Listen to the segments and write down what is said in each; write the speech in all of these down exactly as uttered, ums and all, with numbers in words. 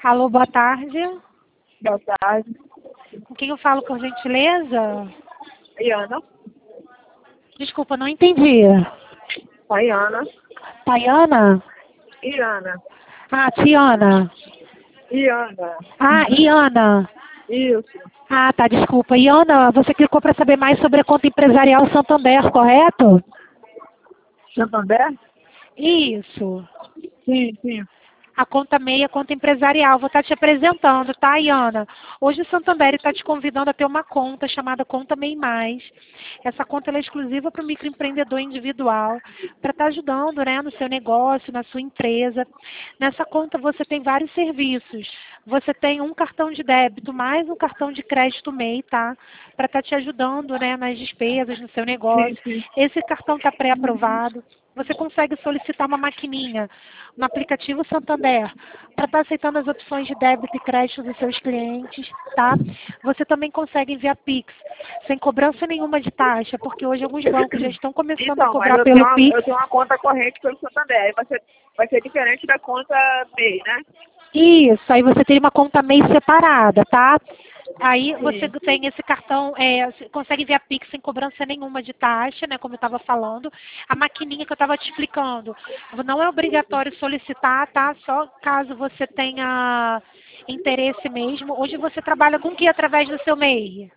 Alô, boa tarde. Boa tarde. Com quem eu falo, por gentileza? Iana. Desculpa, não entendi. Iana. Tayana? Iana. Ah, Tiana. Iana. Ah, Iana. Isso. Ah, tá, desculpa. Iana, você clicou para saber mais sobre a conta empresarial Santander, correto? Santander? Isso. Sim, sim. A conta MEI, a conta empresarial. Vou estar te apresentando, tá, Iana? Hoje o Santander está te convidando a ter uma conta chamada Conta MEI Mais. Essa conta ela é exclusiva para o microempreendedor individual, para estar ajudando, né, no seu negócio, na sua empresa. Nessa conta você tem vários serviços. Você tem um cartão de débito mais um cartão de crédito MEI, tá? Para estar te ajudando, né, nas despesas, no seu negócio. Sim, sim. Esse cartão está pré-aprovado. Você consegue solicitar uma maquininha no aplicativo Santander para estar aceitando as opções de débito e crédito dos seus clientes, tá? Você também consegue enviar Pix sem cobrança nenhuma de taxa, porque hoje alguns bancos já estão começando a Então, mas cobrar eu tenho, pelo uma, Pix. eu tenho uma conta corrente pelo Santander. Aí vai ser, vai ser diferente da conta MEI, né? Isso, aí você tem uma conta MEI separada, tá? Aí você Sim. tem esse cartão, é, você consegue enviar Pix sem cobrança nenhuma de taxa, né? Como eu estava falando. A maquininha que eu estava te explicando, não é obrigatório solicitar, tá? Só caso você tenha interesse mesmo. Hoje você trabalha com o que através do seu MEI?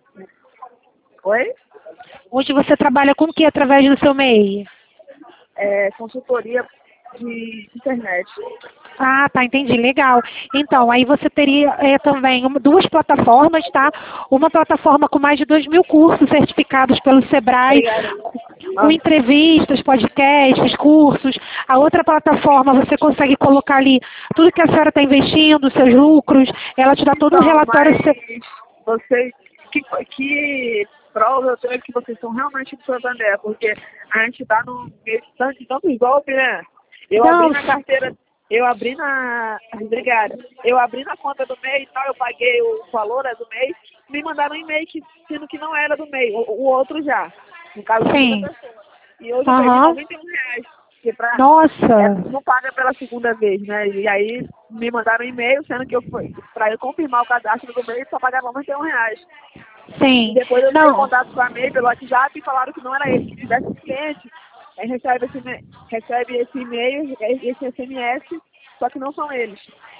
Oi? Hoje você trabalha com o que através do seu MEI? É, consultoria de internet. Ah, tá, entendi, legal. Então, aí você teria é, também uma, duas plataformas, tá? Uma plataforma com mais de dois mil cursos certificados pelo Sebrae, Obrigada. com Ah, entrevistas, podcasts, cursos. A outra plataforma você consegue colocar ali tudo que a senhora está investindo, seus lucros, ela te dá todo um então, relatório. mas vocês, que, que prova eu tenho que vocês são realmente do Santander? Porque a gente tá no meio de tanto de tantos golpes, né? Eu abri Não, na carteira, eu abri na. Obrigada. Eu abri na conta do MEI e tal, eu paguei o valor né, do MEI, me mandaram um e-mail que, sendo que não era do MEI, o, o outro já. No caso da sim. segunda pessoa. E hoje eu perdi Aham. noventa e um reais. Que pra, é, Nossa. não paga pela segunda vez, né? E aí me mandaram um e-mail, sendo que eu fui, pra eu confirmar o cadastro do MEI, só pagava noventa e um reais. E Sim. depois eu tive Não. contato com a MEI pelo WhatsApp e falaram que não era ele, que tivesse cliente. Aí recebe esse, e- recebe esse e-mail, esse S M S, só que não são eles.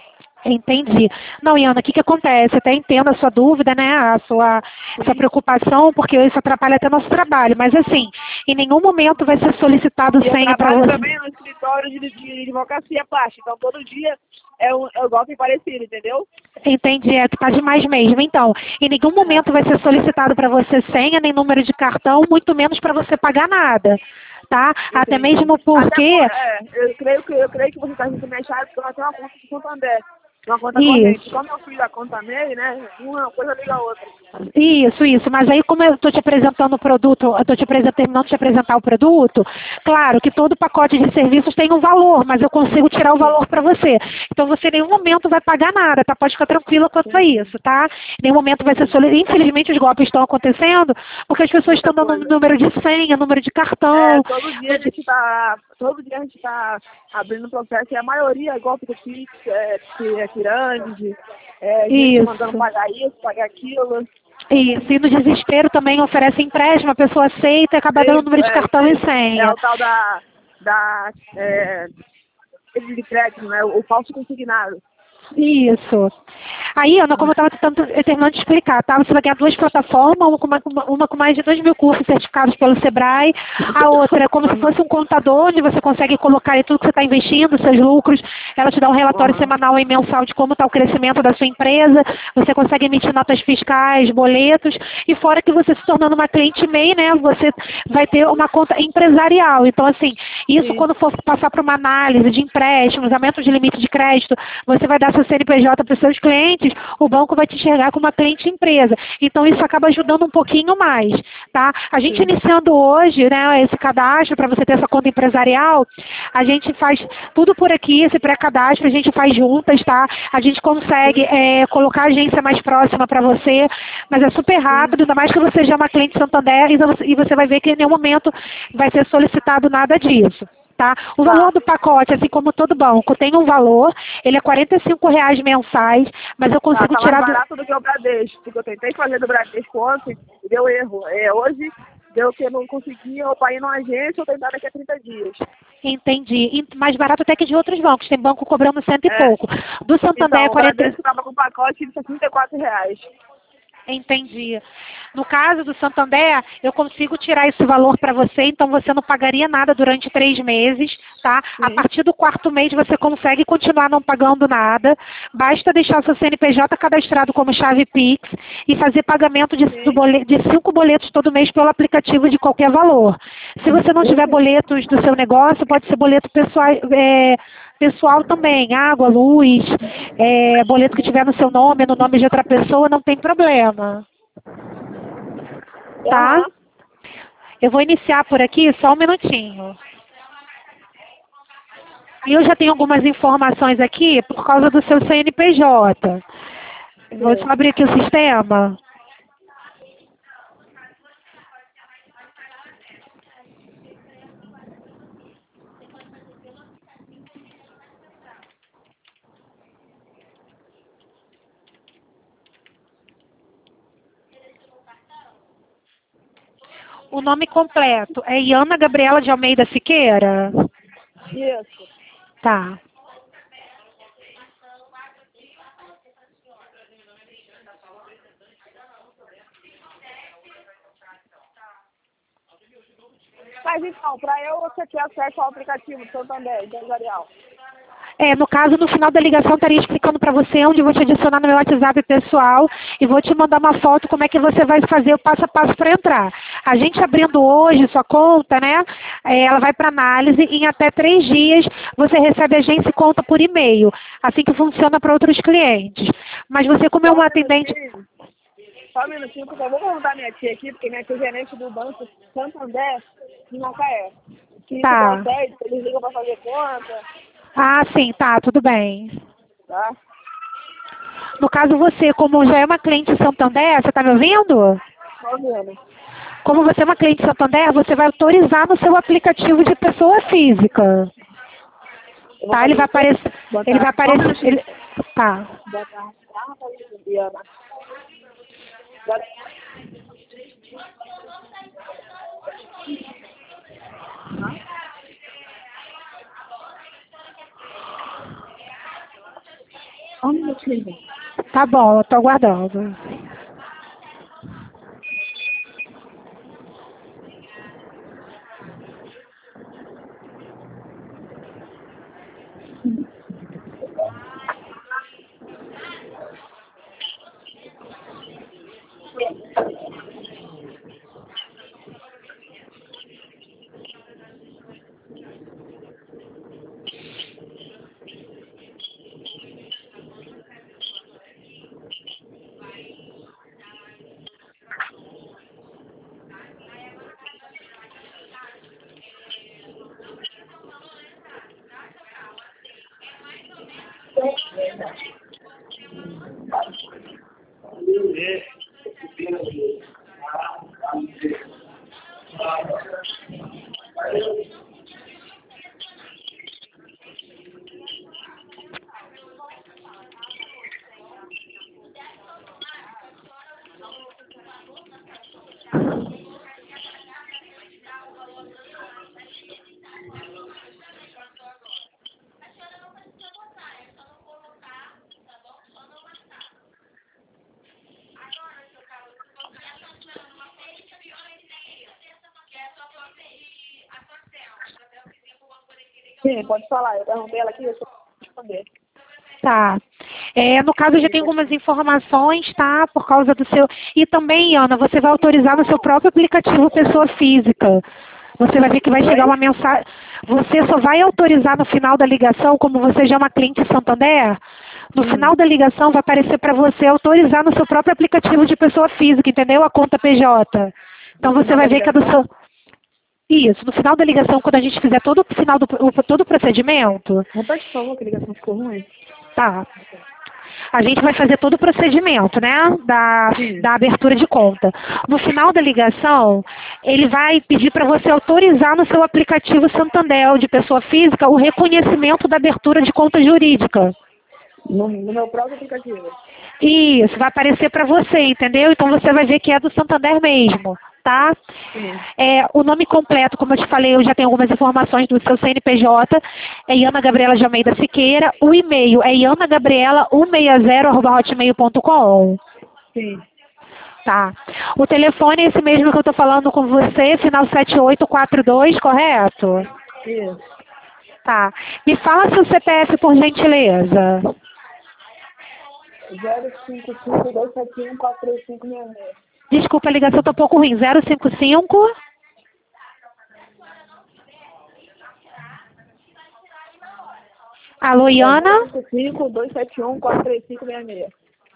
Entendi. Não, Iana, o que, que acontece? Até entendo a sua dúvida, né? A sua, a sua Sim. preocupação, porque isso atrapalha até o nosso trabalho. Mas assim, em nenhum momento vai ser solicitado E eu senha para trabalho você. também no escritório de, de advocacia parte, então todo dia é um, é um golpe parecido, entendeu? Entendi, é que tá demais mesmo. Então, em nenhum É. momento vai ser solicitado para você senha, nem número de cartão, muito menos para você pagar nada, tá? Até Entendi. mesmo Até por, porque é, eu creio que eu creio que você está sendo me achado porque eu tenho uma conta de Santander, uma conta corrente. isso. Como eu fiz a conta MEI, né? Uma coisa liga a outra. Isso, isso. Mas aí, como eu estou te apresentando o produto, eu estou te apresentando, terminando de te apresentar o produto, claro que todo pacote de serviços tem um valor, mas eu consigo tirar o Sim, valor para você. Então, você em nenhum momento vai pagar nada, tá? Pode ficar tranquila quanto a entendi. isso, tá? Em nenhum momento vai ser Sim. solicitado. Infelizmente, os golpes estão acontecendo porque as pessoas Muita estão dando coisa. número de senha, número de É, cartão. todo dia a gente está, todo dia a gente está abrindo processo e a maioria é golpe do Pix, é, que é pirâmide, é gente mandando Isso. pagar isso, pagar aquilo. Isso, e no desespero também oferece empréstimo, a pessoa aceita e acaba É dando o isso, número de é isso cartão e aí. É senha. o tal da, da é, rede de crédito, né? O falso consignado. Isso. Aí, Ana, como eu estava tentando, eh, terminando de explicar, tá? Você vai ganhar duas plataformas, uma com, ma- uma- uma com mais de dois mil cursos certificados pelo Sebrae, a outra é como se fosse um contador, onde você consegue colocar aí tudo que você está investindo, seus lucros, ela te dá um relatório Uhum. semanal e mensal de como está o crescimento da sua empresa, você consegue emitir notas fiscais, boletos, e fora que você se tornando uma cliente MEI, né, você vai ter uma conta empresarial. Então, assim, isso Sim, quando for passar para uma análise de empréstimos, aumento de limite de crédito, você vai dar seu C N P J para os seus clientes, o banco vai te enxergar como uma cliente empresa. Então isso acaba ajudando um pouquinho mais, tá? A gente sim. iniciando hoje, né, esse cadastro para você ter essa conta empresarial, a gente faz tudo por aqui, esse pré-cadastro a gente faz juntas, tá? A gente consegue Sim, é, colocar a agência mais próxima para você, mas é super sim. rápido, ainda mais que você já é uma cliente Santander e você e você vai ver que em nenhum momento vai ser solicitado nada disso. tá? O valor do pacote, assim como todo banco, tem um valor, ele é quarenta e cinco reais mensais, mas eu Tá, consigo tá mais tirar do... barato do que o Bradesco, porque eu tentei fazer do Bradesco ontem e deu erro. É, hoje deu que eu não conseguia, eu paguei numa agência, eu tentar daqui a trinta dias. Entendi. E mais barato até que de outros bancos. Tem banco cobrando cento e É, pouco. Do Santander então, é o quarenta. Bradesco estava com pacote de sessenta e quatro reais. Entendi. No caso do Santander, eu consigo tirar esse valor para você, então você não pagaria nada durante três meses, tá? A Sim. partir do quarto mês você consegue continuar não pagando nada. Basta deixar o seu C N P J cadastrado como chave Pix e fazer pagamento de, do Sim. boleto, de cinco boletos todo mês pelo aplicativo de qualquer valor. Se você não tiver boletos do seu negócio, pode ser boleto pessoal, é, pessoal também, água, luz, é, boleto que tiver no seu nome, no nome de outra pessoa, não tem problema. Tá? Aham. Eu vou iniciar por aqui, só um minutinho. E eu já tenho algumas informações aqui por causa do seu C N P J. Vou só Sim. abrir aqui o sistema. O nome completo é Iana Gabriela de Almeida Siqueira? Isso. Tá. Mas então, para eu, você quer acesso ao aplicativo do Santander, empresarial. É, no caso, no final da ligação, estaria explicando para você onde eu vou te adicionar no meu WhatsApp pessoal e vou te mandar uma foto como é que você vai fazer o passo a passo para entrar. A gente abrindo hoje sua conta, né? é, ela vai para análise e em até três dias você recebe a agência e conta por e-mail. Assim que funciona para outros clientes. Mas você, como é Só um um atendente... minutinho. Só um minutinho, por favor. Vou perguntar minha tia aqui, porque minha tia é gerente do Banco Santander de Macaé. Se isso Tá. procede, se eles ligam para fazer conta, Ah, sim, tá, tudo bem. tá? No caso, você, como já é uma cliente Santander, você está me ouvindo? Só vendo. Como você é uma cliente Santander, você vai autorizar no seu aplicativo de pessoa física. Eu vou Tá? Ele fazer vai isso. aparecer. Boa Ele vai tarde. Só um aparecer. minutinho. Ele, tá. Boa tarde. Ah, tá aí, Diana. Boa- Só um minutinho. Tá bom, eu tô aguardando. Sim, pode falar. Eu perguntei ela aqui, eu vou responder. Tá. É, no caso, já tem algumas informações, tá? Por causa do seu... E também, Ana, você vai autorizar no seu próprio aplicativo pessoa física. Você vai ver que vai chegar Oi? uma mensagem... Você só vai autorizar no final da ligação, como você já é uma cliente Santander, no Hum. final da ligação vai aparecer para você autorizar no seu próprio aplicativo de pessoa física, entendeu? A conta P J. Então você Final vai da ver que é do ligação? seu... Isso, no final da ligação, quando a gente fizer todo o final do o- todo o procedimento, Repete, por favor, que a ligação ficou ruim. tá? A gente vai fazer todo o procedimento, né? Da, da abertura de conta. No final da ligação, ele vai pedir para você autorizar no seu aplicativo Santander de pessoa física o reconhecimento da abertura de conta jurídica. No, no meu próprio aplicativo. Isso, vai aparecer para você, entendeu? Então você vai ver que é do Santander mesmo, tá? Sim. É, o nome completo, como eu te falei, eu já tenho algumas informações do seu C N P J, é Iana Gabriela de Almeida Siqueira. O e-mail é ianagabriela cento e sessenta arroba hotmail ponto com. Sim. Tá. O telefone é esse mesmo que eu estou falando com você, final sete oito quatro dois, correto? Isso. Tá. Me fala seu C P F, por gentileza. zero cinco cinco dois sete um quatro três cinco seis seis. Desculpa, a ligação está um pouco ruim. zero cinco cinco... Alô, Iana? zero cinco cinco dois sete um quatro três cinco seis seis.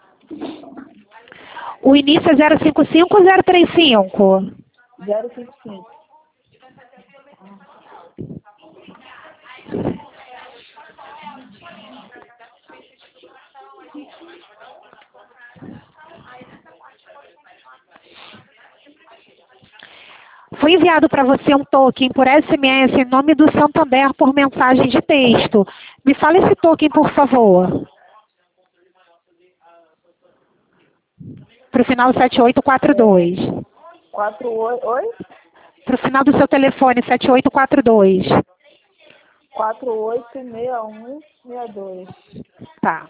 O início é zero cinco cinco ou zero três cinco? zero cinco cinco. Foi enviado para você um token por S M S em nome do Santander por mensagem de texto. Me fala esse token, por favor. Para o final sete oito quatro dois. quatro oito. Oi? Para o final do seu telefone, sete oito quatro dois. quatro oito seis um seis dois. Tá.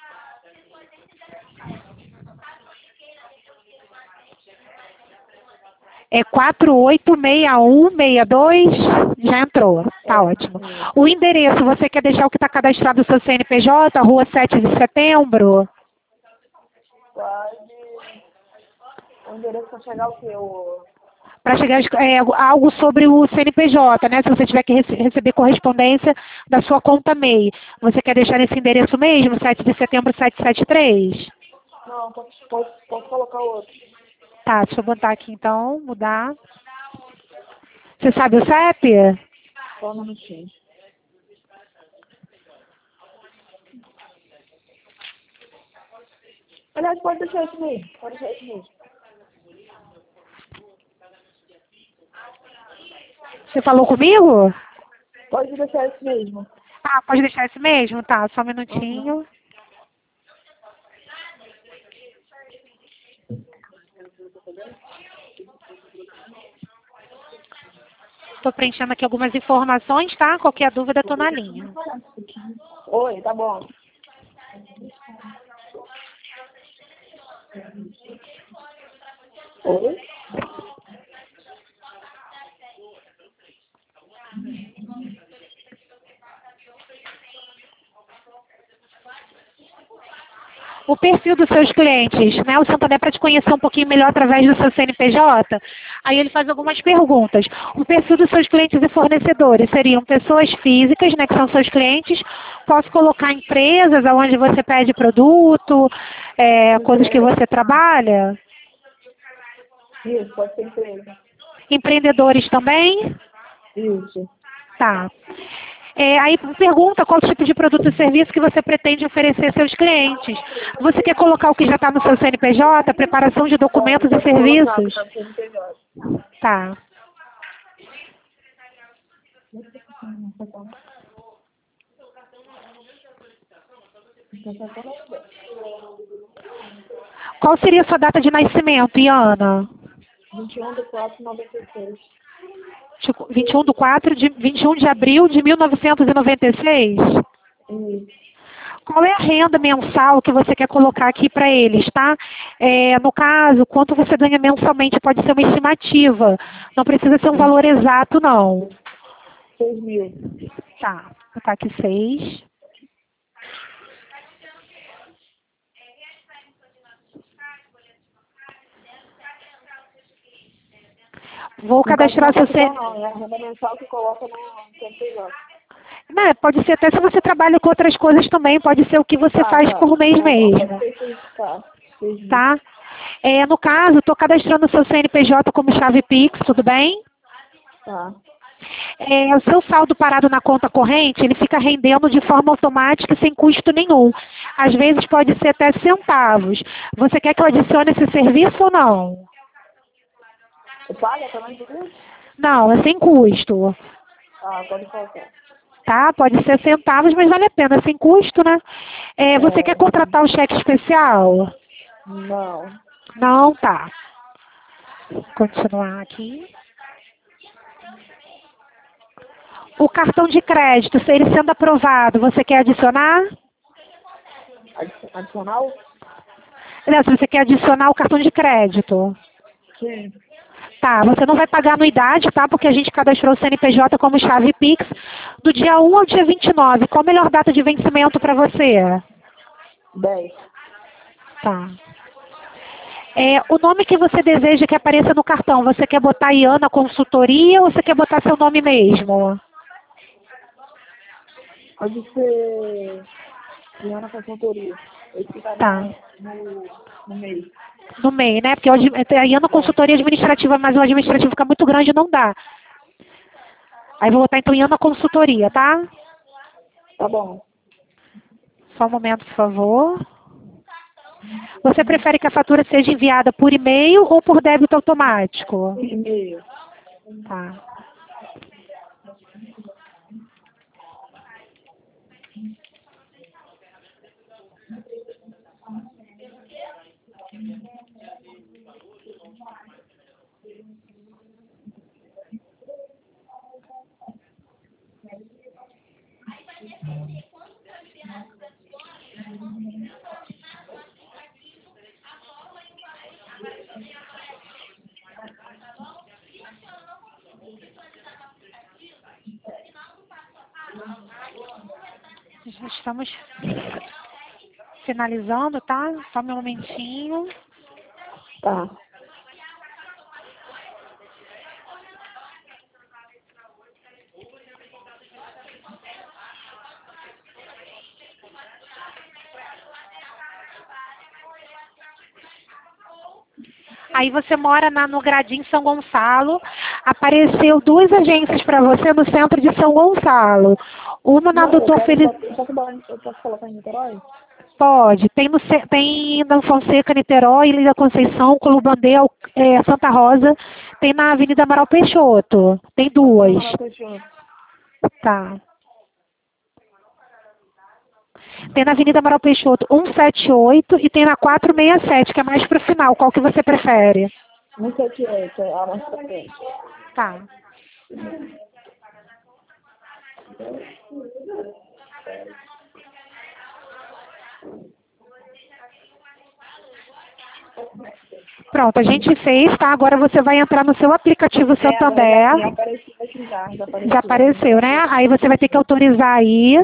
É quatro oito seis um seis dois, já entrou, tá ótimo. O endereço, você quer deixar o que está cadastrado no seu C N P J, Rua sete de Setembro? Pode. O endereço para chegar o quê? O... Para chegar é, algo sobre o C N P J, né? Se você tiver que rece receber correspondência da sua conta M E I. Você quer deixar nesse endereço mesmo, sete de setembro setecentos e setenta e três? Não, posso, posso, posso colocar outro. Tá, deixa eu botar aqui então, mudar. Você sabe o C E P? Só um minutinho. Aliás, pode deixar esse mesmo. Pode deixar esse mesmo. Você falou comigo? Pode deixar esse mesmo. Ah, pode deixar esse mesmo? Tá, só um minutinho. Uhum. Estou preenchendo aqui algumas informações, tá? Qualquer dúvida, estou na linha. Oi, tá bom. Oi? O perfil dos seus clientes, né? O Santander, para te conhecer um pouquinho melhor através do seu C N P J, aí ele faz algumas perguntas. O perfil dos seus clientes e fornecedores seriam pessoas físicas, né? Que são seus clientes. Posso colocar empresas onde você pede produto, é, coisas que você trabalha? Isso, pode ser empresa. Empreendedores também? Isso. Tá. É, aí pergunta qual tipo de produto ou serviço que você pretende oferecer aos seus clientes. Você quer colocar o que já está no seu C N P J, preparação de documentos e serviços? Tá. Qual seria a sua data de nascimento, Iana? vinte e um de quatro de noventa e seis. vinte e um de quatro de vinte e um de abril de mil novecentos e noventa e seis? Isso. Qual é a renda mensal que você quer colocar aqui para eles, tá? É, no caso, quanto você ganha mensalmente pode ser uma estimativa. Não precisa ser um valor exato, não. seis mil. Tá, vou botar aqui seis. Vou cadastrar seu C N P J. Não, é a renda mensal que coloca no C N P J. Não, pode ser até se você trabalha com outras coisas também, pode ser o que você tá, faz tá, por mês tá, mesmo. Tá, tá? É, no caso, estou cadastrando o seu C N P J como chave Pix, tudo bem? Tá. É, o seu saldo parado na conta corrente, ele fica rendendo de forma automática e sem custo nenhum. Às vezes pode ser até centavos. Você quer que eu adicione esse serviço ou não? Paga também tudo isso? Não, é sem custo. Ah, pode colocar. Tá? Pode ser centavos, mas vale a pena, sem custo, né? É, você É, quer contratar o cheque especial? não. Não, tá. Vou continuar aqui. O cartão de crédito, se ele sendo aprovado, você quer adicionar? Adi- Adicional? Não, se você quer adicionar o cartão de crédito. Sim. Tá, você não vai pagar anuidade, tá? Porque a gente cadastrou o C N P J como chave Pix do dia um ao dia vinte e nove. Qual a melhor data de vencimento para você? dez. Tá. É, o nome que você deseja que apareça no cartão, você quer botar Iana Consultoria ou você quer botar seu nome mesmo? Pode ser Diana Consultoria. Esse tá Tá. no, no meio. No meio, né? Porque a Iana Consultoria Administrativa, mas o administrativo fica muito grande, não dá. Aí vou botar então Iana Consultoria, tá? Tá bom. Só um momento, por favor. Você prefere que a fatura seja enviada por e-mail ou por débito automático? E-mail. Tá. Já estamos finalizando, tá? Só um momentinho. Tá. Aí você mora na, no Gradinho São Gonçalo. Apareceu duas agências para você no centro de São Gonçalo. Uma na Não, eu Doutor quero Feliz... só- eu posso, colocar- eu posso colocar em Niterói? Pode. Tem no ce- tem na Fonseca, Niterói, Ilha da Conceição, Colubandê, Al- é, Santa Rosa. Tem na Avenida Amaral Peixoto. Tem duas. Não, fechou. Tá. Tem na Avenida Amaral Peixoto cento e setenta e oito e tem na quatrocentos e sessenta e sete, que é mais pro final. Qual que você prefere? Não sei o que é, que é a mais pra frente. Tá. Pronto, a gente fez, tá? Agora você vai entrar no seu aplicativo É, agora Santander. já, já apareceu aqui já, já apareceu. Já apareceu, né? Aí você vai ter que autorizar aí.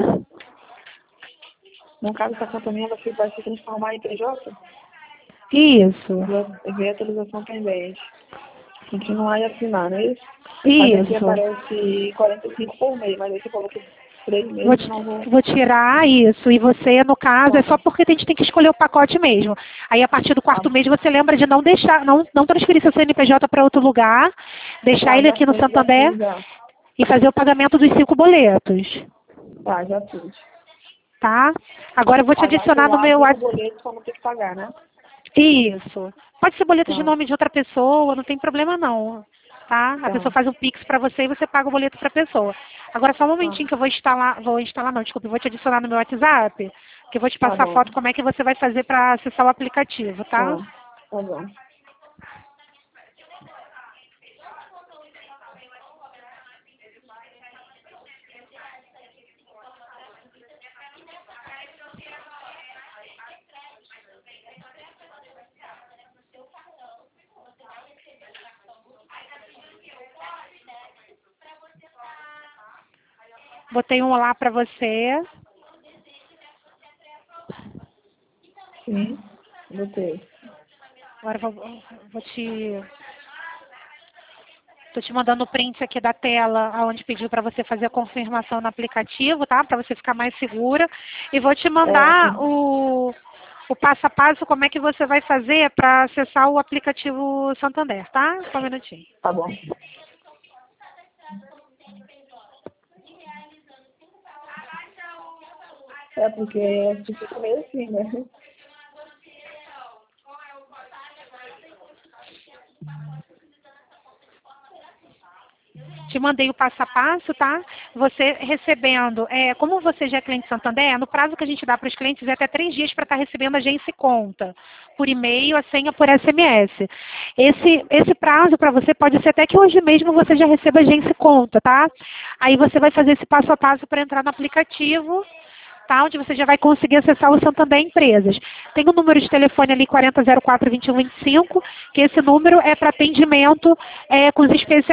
No caso, essa conta minha vai se vai se transformar em P J? Isso. Vou ver a atualização pendente. Continuar e assinar, não é isso? Mas aqui Isso. aparece quarenta e cinco por mês, mas aí você falou que três Vou, meses ti- não vou. vou tirar isso. E você, no caso, é só porque a gente tem que escolher o pacote mesmo. Aí, a partir do quarto Ah, mês, você lembra de não deixar, não, não transferir seu C N P J para outro lugar, deixar tá, ele já aqui no fiz, já Santander fiz, já. e fazer o pagamento dos cinco boletos. Tá, já fiz. Tá? Agora eu vou te Agora adicionar eu no meu abro o WhatsApp. boleto pra não ter que pagar, né? Isso. Pode ser boleto de Tá, nome de outra pessoa, não tem problema não. Tá? A tá, pessoa faz um Pix para você e você paga o boleto para a pessoa. Agora só um tá. momentinho que eu vou instalar, vou instalar não, desculpa, eu vou te adicionar no meu WhatsApp, que eu vou te Tá passar a bom. foto como é que você vai fazer para acessar o aplicativo, tá? Tá, tá bom. Botei um olá para você. Sim, botei. Agora eu vou, vou te Estou te mandando o print aqui da tela, onde pediu para você fazer a confirmação no aplicativo, tá? Para você ficar mais segura. E vou te mandar É, o, o passo a passo, como é que você vai fazer para acessar o aplicativo Santander, tá? Só um minutinho. tá bom. É, porque a gente fica meio assim, né? Te mandei o passo a passo, tá? Você recebendo, é, como você já é cliente Santander, no prazo que a gente dá para os clientes é até três dias para estar recebendo a agência e conta, por e-mail, a senha por S M S. Esse, esse prazo para você pode ser até que hoje mesmo você já receba a agência e conta, tá? Aí você vai fazer esse passo a passo para entrar no aplicativo, tá? Onde você já vai conseguir acessar o Santander Empresas. Tem o número de telefone ali, quarenta zero quatro, vinte e um vinte e cinco, que esse número é para atendimento é, com os especialistas.